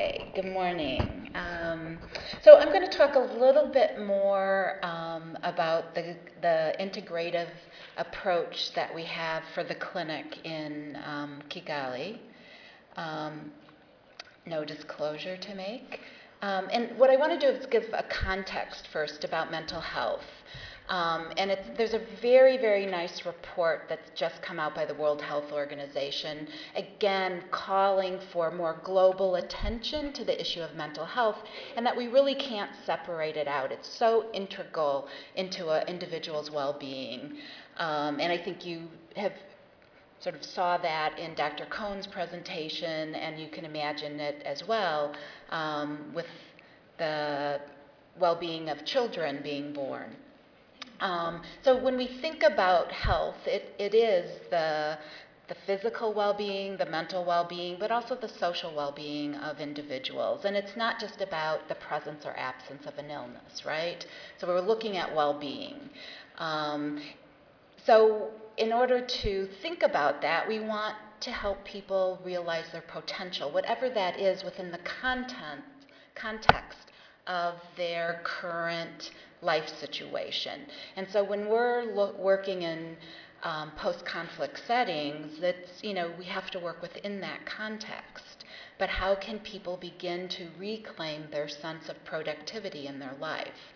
Okay, good morning. So I'm going to talk a little bit more about the integrative approach that we have for the clinic in Kigali. Um, no disclosure to make. And what I want to do is give a context first about mental health. And there's a very, very nice report that's just come out by the World Health Organization, again, calling for more global attention to the issue of mental health, and that we really can't separate it out. It's so integral into an individual's well-being. And I think you have sort of saw that in Dr. Cohn's presentation, and you can imagine it as well with the well-being of children being born. So when we think about health, it is the physical well-being, the mental well-being, but also the social well-being of individuals. And it's not just about the presence or absence of an illness, right? So we're looking at well-being. So in order to think about that, we want to help people realize their potential, whatever that is within the context of their current life situation. And so when we're working in post-conflict settings, we have to work within that context. But how can people begin to reclaim their sense of productivity in their life?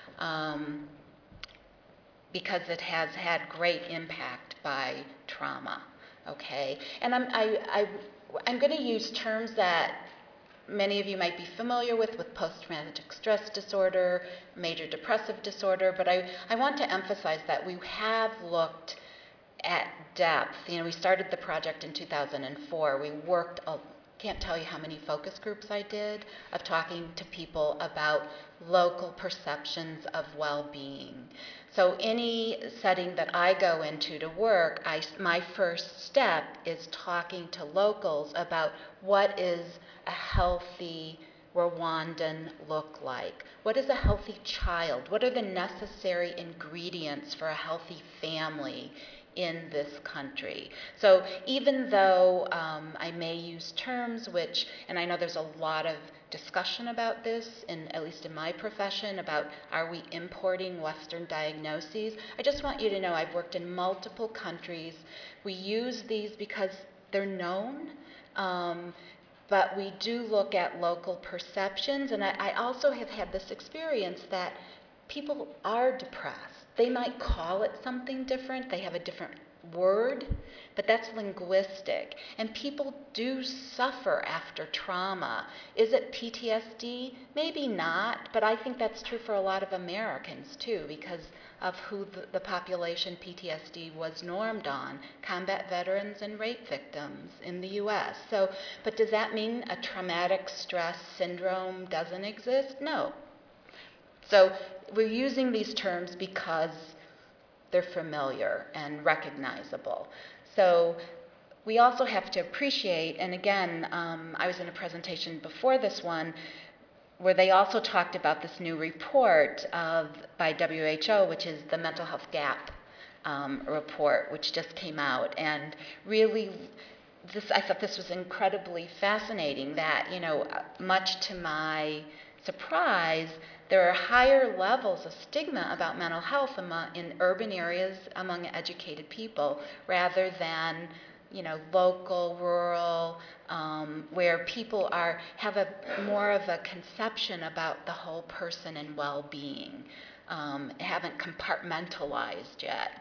Because it has had great impact by trauma, okay? And I'm going to use terms that many of you might be familiar with post-traumatic stress disorder, major depressive disorder, but I want to emphasize that we have looked at depth. We started the project in 2004. We worked can't tell you how many focus groups I did of talking to people about local perceptions of well-being. So any setting that I go into to work, my first step is talking to locals about what is a healthy Rwandan look like? What is a healthy child? What are the necessary ingredients for a healthy family in this country? So even though I may use terms which, and I know there's a lot of discussion about this, at least in my profession, about are we importing Western diagnoses, I just want you to know I've worked in multiple countries. We use these because they're known. But we do look at local perceptions, and I also have had this experience that people are depressed. They might call it something different, they have a different word, but that's linguistic. And people do suffer after trauma. Is it PTSD? Maybe not, but I think that's true for a lot of Americans too, because of who the population PTSD was normed on, combat veterans and rape victims in the US. So, but does that mean a traumatic stress syndrome doesn't exist? No. So we're using these terms because they're familiar and recognizable. So we also have to appreciate, and again, I was in a presentation before this one where they also talked about this new report by WHO, which is the Mental Health Gap report, which just came out. And really, I thought this was incredibly fascinating that, much to my surprise, there are higher levels of stigma about mental health in urban areas among educated people rather than local, rural, where people have more of a conception about the whole person and well-being, haven't compartmentalized yet.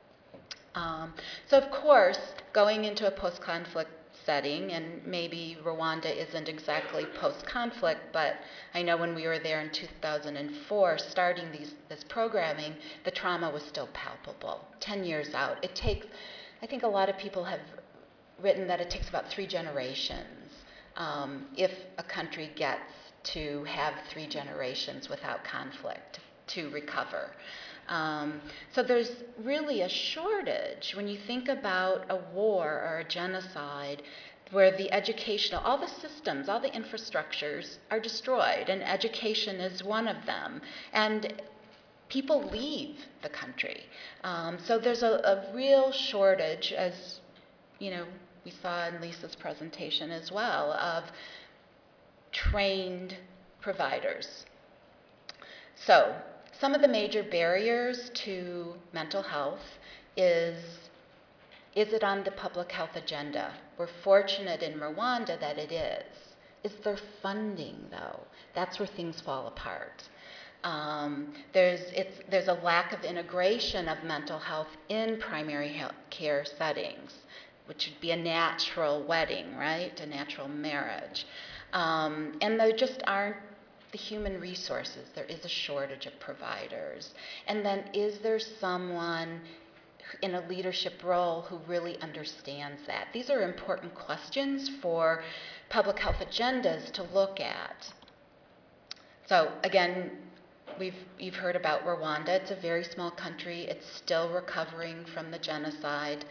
So of course, going into a post-conflict setting, and maybe Rwanda isn't exactly post-conflict, but I know when we were there in 2004, starting this programming, the trauma was still palpable. 10 years out, I think a lot of people have written that it takes about 3 generations if a country gets to have 3 generations without conflict to recover. So there's really a shortage when you think about a war or a genocide where the educational, all the systems, all the infrastructures are destroyed, and education is one of them. And people leave the country. So there's a real shortage, as we saw in Lisa's presentation as well, of trained providers. So, some of the major barriers to mental health is it on the public health agenda? We're fortunate in Rwanda that it is. Is there funding, though? That's where things fall apart. There's a lack of integration of mental health in primary health care settings, which would be a natural wedding, right? A natural marriage. And there just aren't the human resources. There is a shortage of providers. And then is there someone in a leadership role who really understands that? These are important questions for public health agendas to look at. So again, you've heard about Rwanda. It's a very small country. It's still recovering from the genocide.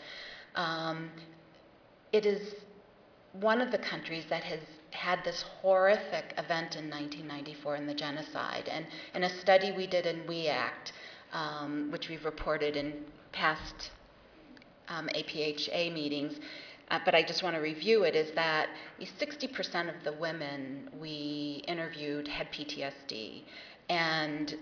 It is one of the countries that has had this horrific event in 1994 in the genocide. And in a study we did in WEACT, which we've reported in past APHA meetings, but I just want to review it, is that 60% of the women we interviewed had PTSD, and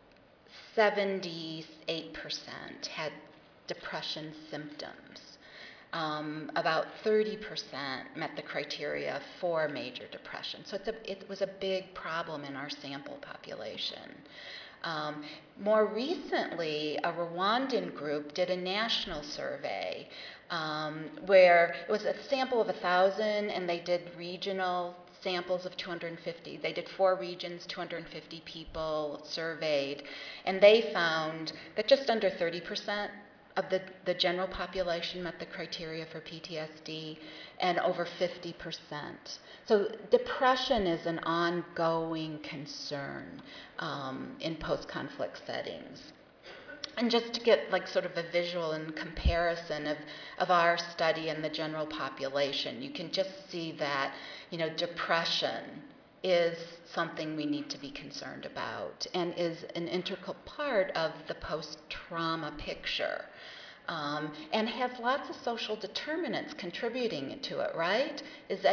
78% had depression symptoms. About 30% met the criteria for major depression. So it was a big problem in our sample population. More recently, a Rwandan group did a national survey where it was a sample of 1,000, and they did regional samples of 250. They did 4 regions, 250 people surveyed, and they found that just under 30% of the general population met the criteria for PTSD, and over 50%. So depression is an ongoing concern in post-conflict settings. And just to get like sort of a visual and comparison of our study and the general population, you can just see that, depression is something we need to be concerned about and is an integral part of the post-trauma picture. And has lots of social determinants contributing to it, right?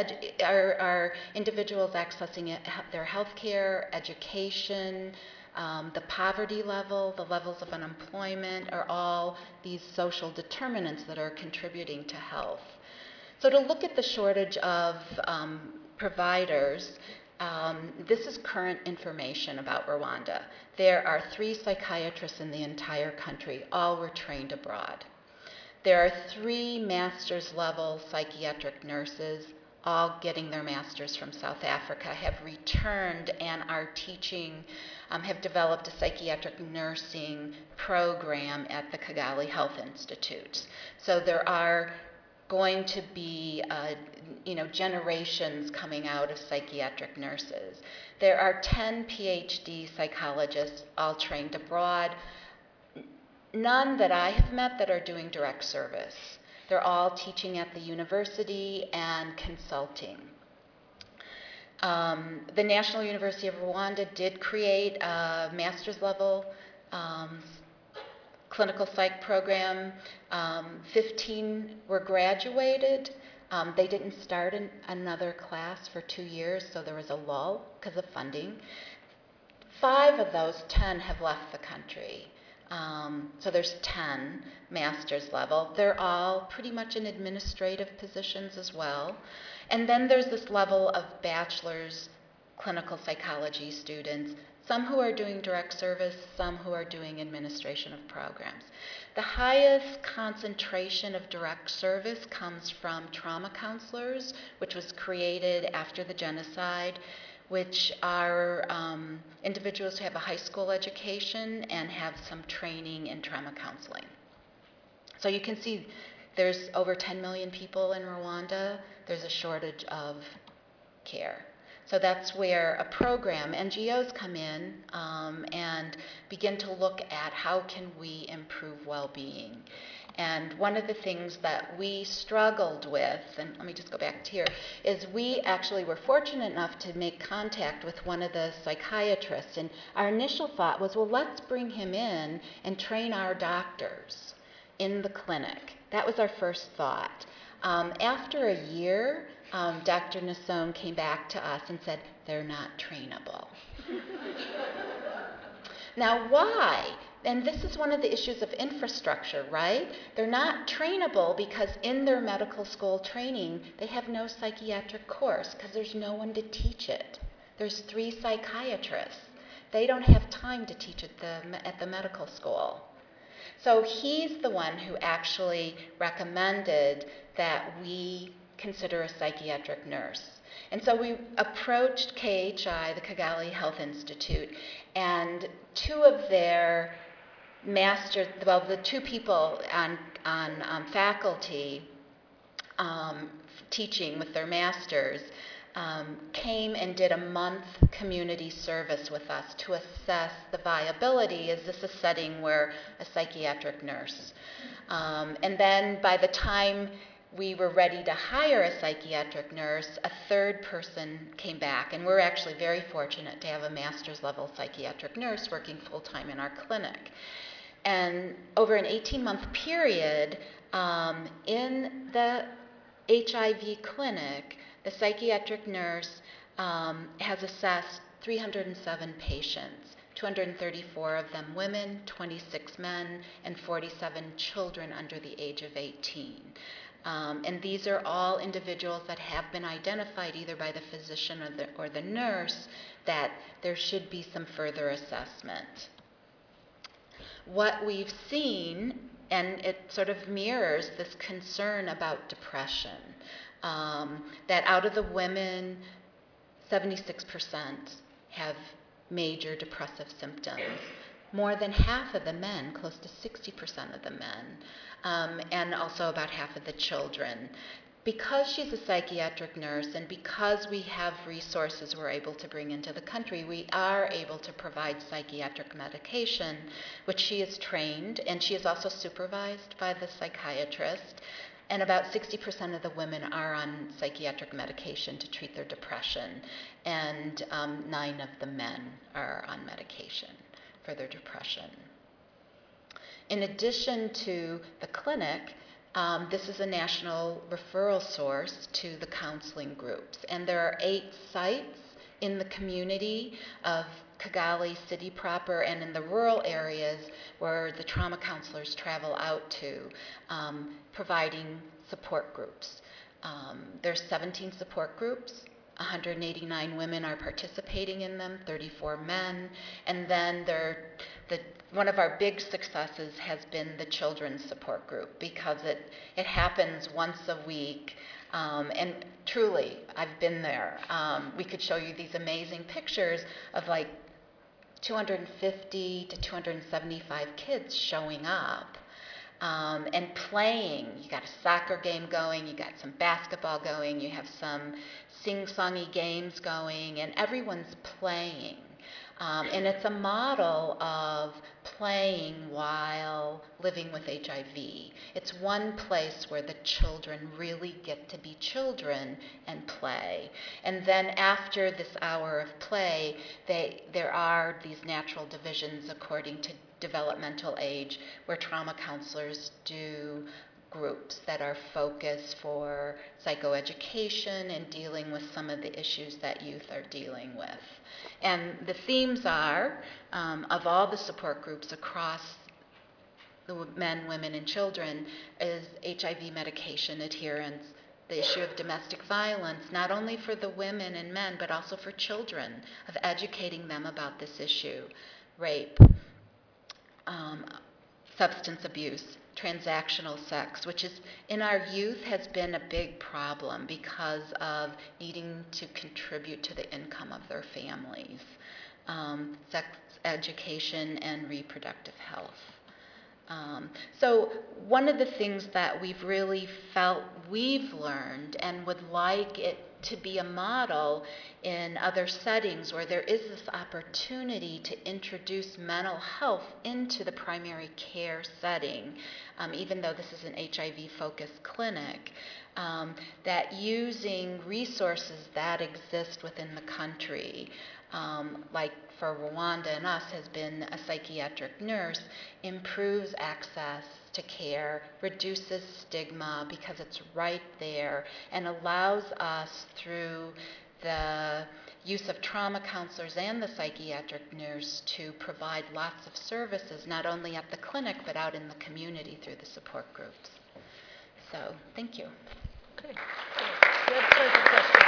Are individuals accessing their health care, education, the poverty level, the levels of unemployment, are all these social determinants that are contributing to health. So to look at the shortage of providers, this is current information about Rwanda. There are 3 psychiatrists in the entire country. All were trained abroad. There are 3 master's level psychiatric nurses, all getting their masters from South Africa, have returned and are teaching, have developed a psychiatric nursing program at the Kigali Health Institute. So there are going to be generations coming out of psychiatric nurses. There are 10 PhD psychologists, all trained abroad. None that I have met that are doing direct service. They're all teaching at the university and consulting. The National University of Rwanda did create a master's level clinical psych program. 15 were graduated. They didn't start another class for 2 years, so there was a lull because of funding. 5 of those 10 have left the country. So there's 10 master's level. They're all pretty much in administrative positions as well. And then there's this level of bachelor's clinical psychology students, some who are doing direct service, some who are doing administration of programs. The highest concentration of direct service comes from trauma counselors, which was created after the genocide, which are individuals who have a high school education and have some training in trauma counseling. So you can see there's over 10 million people in Rwanda. There's a shortage of care. So that's where a program, NGOs come in and begin to look at how can we improve well-being. And one of the things that we struggled with, and let me just go back to here, is we actually were fortunate enough to make contact with one of the psychiatrists. And our initial thought was, well, let's bring him in and train our doctors in the clinic. That was our first thought. After a year, Dr. Nassone came back to us and said, they're not trainable. Now, why? And this is one of the issues of infrastructure, right? They're not trainable because in their medical school training, they have no psychiatric course because there's no one to teach it. There's 3 psychiatrists. They don't have time to teach at the medical school. So he's the one who actually recommended that we consider a psychiatric nurse. And so we approached KHI, the Kigali Health Institute, and 2 of their masters, well, the 2 people on faculty teaching with their masters came and did a month community service with us to assess the viability. Is this a setting where a psychiatric nurse? And then by the time we were ready to hire a psychiatric nurse, a 3rd person came back, and we're actually very fortunate to have a master's level psychiatric nurse working full-time in our clinic. And over an 18-month period, in the HIV clinic, the psychiatric nurse has assessed 307 patients, 234 of them women, 26 men, and 47 children under the age of 18. And these are all individuals that have been identified either by the physician or the nurse that there should be some further assessment. What we've seen, and it sort of mirrors this concern about depression, that out of the women, 76% have major depressive symptoms. More than half of the men, close to 60% of the men, and also about half of the children. Because she's a psychiatric nurse and because we have resources we're able to bring into the country, we are able to provide psychiatric medication, which she is trained, and she is also supervised by the psychiatrist. And about 60% of the women are on psychiatric medication to treat their depression, and 9 of the men are on medication for their depression. In addition to the clinic, this is a national referral source to the counseling groups, and there are 8 sites in the community of Kigali city proper and in the rural areas where the trauma counselors travel out to, providing support groups. There's 17 support groups. 189 women are participating in them, 34 men, and then one of our big successes has been the children's support group because it happens once a week, and truly, I've been there. We could show you these amazing pictures of like 250 to 275 kids showing up. And playing. You got a soccer game going, you got some basketball going, you have some sing-songy games going, and everyone's playing. And it's a model of playing while living with HIV. It's one place where the children really get to be children and play. And then after this hour of play, there are these natural divisions according to developmental age where trauma counselors do groups that are focused for psychoeducation and dealing with some of the issues that youth are dealing with. And the themes are, of all the support groups across the men, women, and children, is HIV medication adherence, the issue of domestic violence, not only for the women and men, but also for children, of educating them about this issue, rape, substance abuse, transactional sex, which is in our youth has been a big problem because of needing to contribute to the income of their families, sex education, and reproductive health. So one of the things that we've really felt we've learned and would like it to be a model in other settings where there is this opportunity to introduce mental health into the primary care setting, even though this is an HIV-focused clinic, that using resources that exist within the country, like for Rwanda and us has been a psychiatric nurse, improves access access to care, reduces stigma because it's right there, and allows us through the use of trauma counselors and the psychiatric nurse to provide lots of services, not only at the clinic, but out in the community through the support groups. So, thank you. Okay. We have time for questions.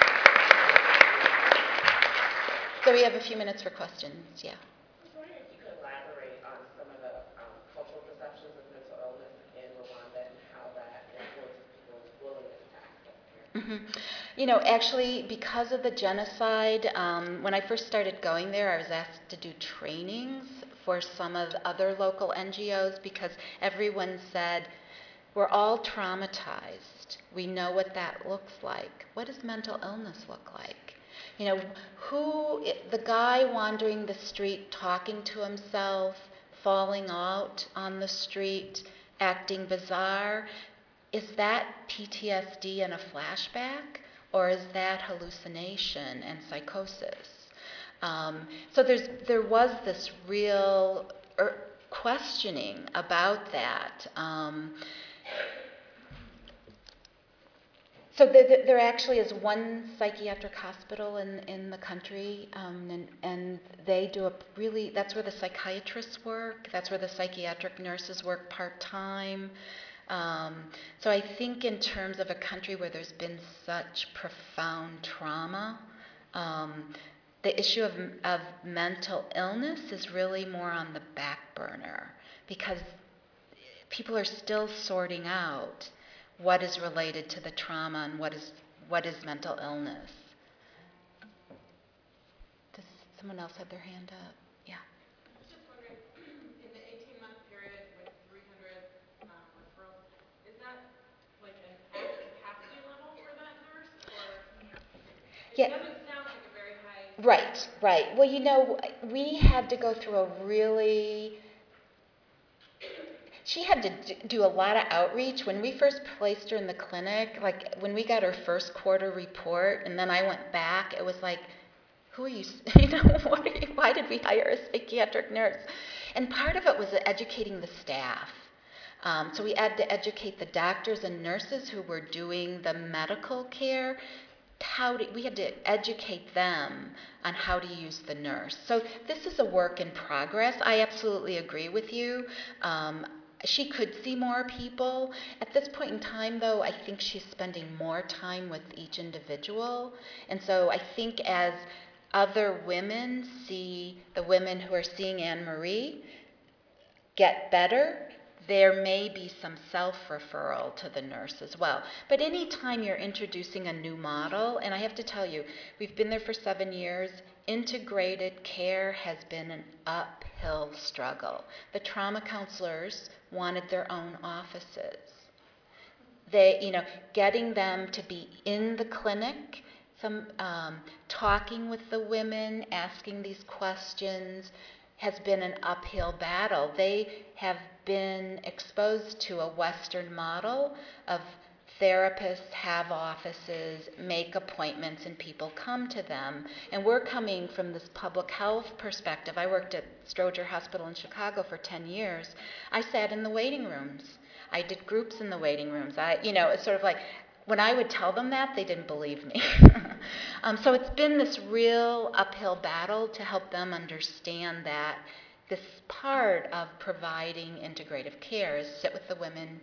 So we have a few minutes for questions, yeah. I was wondering if you could elaborate on some of the cultural perceptions of mental illness in Rwanda and how that influences people's willingness to access care. Mm-hmm. You know, actually, because of the genocide, when I first started going there, I was asked to do trainings for some of the other local NGOs because everyone said, we're all traumatized. We know what that looks like. What does mental illness look like? You know, the guy wandering the street, talking to himself, falling out on the street, acting bizarre, is that PTSD and a flashback, or is that hallucination and psychosis? So there was this real questioning about that. So there actually is one psychiatric hospital in the country, and they do that's where the psychiatrists work, that's where the psychiatric nurses work part-time. So I think in terms of a country where there's been such profound trauma, the issue of mental illness is really more on the back burner because people are still sorting out what is related to the trauma and what is mental illness. Does someone else have their hand up? Yeah. I was just wondering, in the 18-month period with 300 referrals, is that like an at capacity level for that nurse, or it doesn't sound like a very high. Right. Well, you know, we had to go through she had to do a lot of outreach. When we first placed her in the clinic, like when we got her first quarter report, and then I went back, it was like, who are you, why did we hire a psychiatric nurse? And part of it was educating the staff. So we had to educate the doctors and nurses who were doing the medical care. We had to educate them on how to use the nurse. So this is a work in progress. I absolutely agree with you. She could see more people. At this point in time, though, I think she's spending more time with each individual. And so I think as other women see the women who are seeing Anne Marie get better, there may be some self-referral to the nurse as well. But anytime you're introducing a new model, and I have to tell you, we've been there for 7 years, integrated care has been an uphill struggle. The trauma counselors wanted their own offices. Getting them to be in the clinic, talking with the women, asking these questions, has been an uphill battle. They have been exposed to a Western model of therapists have offices, make appointments, and people come to them. And we're coming from this public health perspective. I worked at Stroger Hospital in Chicago for 10 years. I sat in the waiting rooms. I did groups in the waiting rooms. It's sort of like, when I would tell them that, they didn't believe me. So it's been this real uphill battle to help them understand that this part of providing integrative care is sit with the women.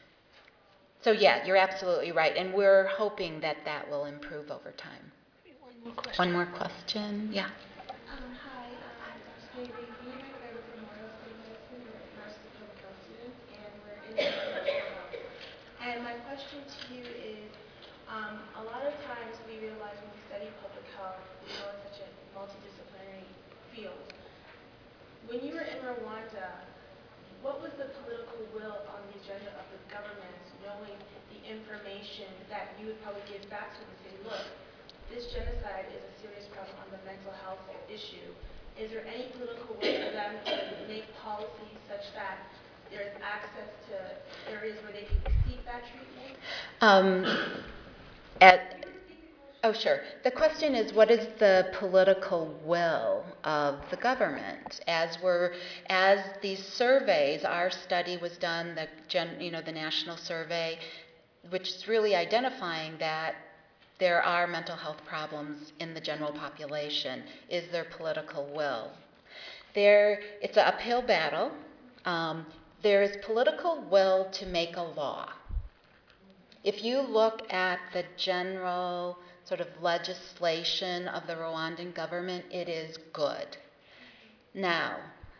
So yeah, you're absolutely right, and we're hoping that that will improve over time. One more question. Yeah. Hi, Dr. Snavy. Me and my friend from Memorial Study Medicine, we're nurses and public health students, and we're in international health. And my question to you is, a lot of times we realize when we study public health, we know it's such a multidisciplinary field. When you were in Rwanda, what was the political will on the agenda of the government, knowing the information that you would probably give back to them and say, look, this genocide is a serious problem on the mental health issue. Is there any political will for them to make policies such that there's access to areas where they can seek that treatment? Oh, sure. The question is, what is the political will of the government? As these surveys, our study was done, the national survey, which is really identifying that there are mental health problems in the general population. Is there political will? It's an uphill battle. There is political will to make a law. If you look at the general sort of legislation of the Rwandan government, it is good. Now,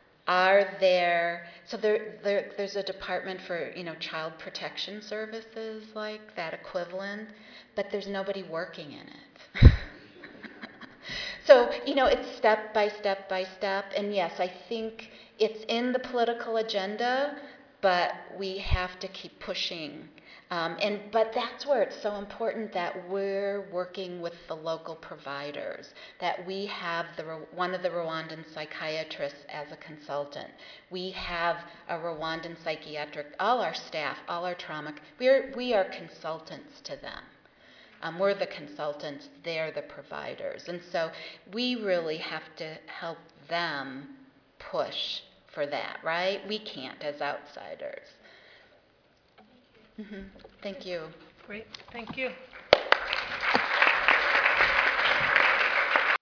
there's a department for, child protection services, like that equivalent, but there's nobody working in it. So, it's step by step by step, and yes, I think it's in the political agenda, but we have to keep pushing. But that's where it's so important that we're working with the local providers, that we have one of the Rwandan psychiatrists as a consultant. We have a Rwandan psychiatric, all our staff, all our trauma, we are consultants to them. We're the consultants, they're the providers. And so we really have to help them push for that, right? We can't as outsiders. Thank you. Great, thank you.